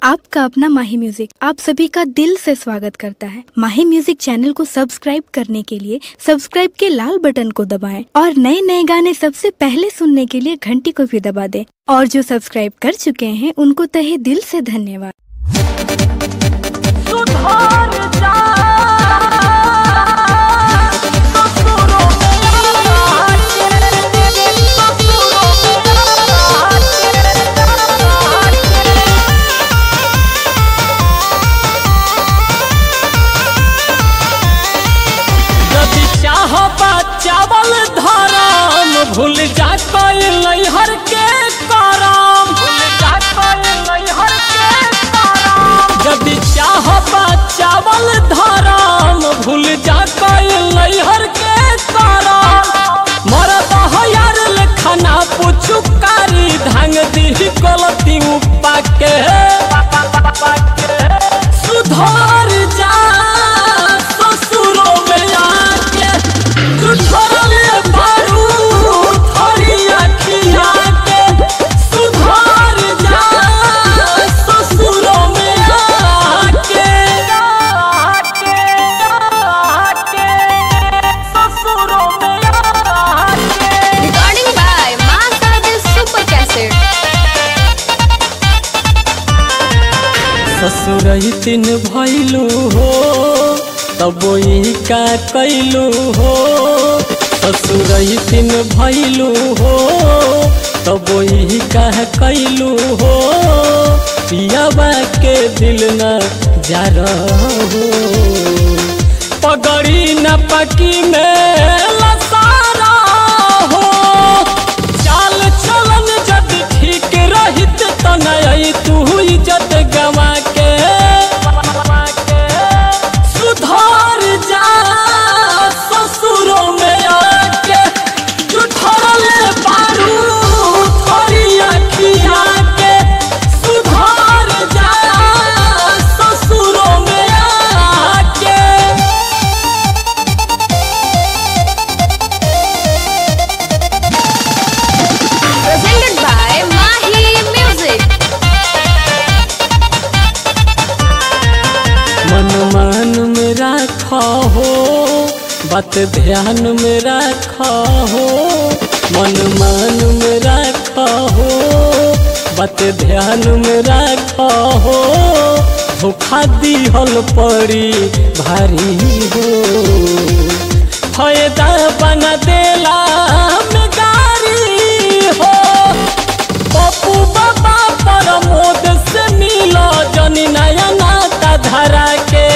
आपका अपना माही म्यूजिक आप सभी का दिल से स्वागत करता है। माही म्यूजिक चैनल को सब्सक्राइब करने के लिए सब्सक्राइब के लाल बटन को दबाएं और नए नए गाने सबसे पहले सुनने के लिए घंटी को भी दबा दें। और जो सब्सक्राइब कर चुके हैं उनको तहे दिल से धन्यवाद। चावल धरम भूल जा हर के करम, भूल जा हर के करम। जब चाह चावल धरम भूल जा हर के करम। मरद यार लेखना पूछू कारी धांग दी गलती पाके सुधार जा ससुरों में आके ससुरई तीन भैलू हो तब का कैलू हो। ससुरई तीन भैलू हो तब का कैलू हो। पियाबा के दिल न जा रहो पगड़ी न पकी में लसारा हो। चाल चलन जब ठीक रहित तो नहीं तू इज्जत गवा सुधार जा ससुरों में आके जुठरले बारू थोड़ी अखिया के। सुधार जा ससुरों में आके। Presented by Mahi Music। मन में रखा हो बात ध्यान में रखा हो। मन में रखा हो बात ध्यान में रखा हो। धोखा दिहल पड़ी भारी हो। फायदा बना देला में गारी हो। पप्पू बाबा प्रमोद से मिलो जनी नया नाता धरा के।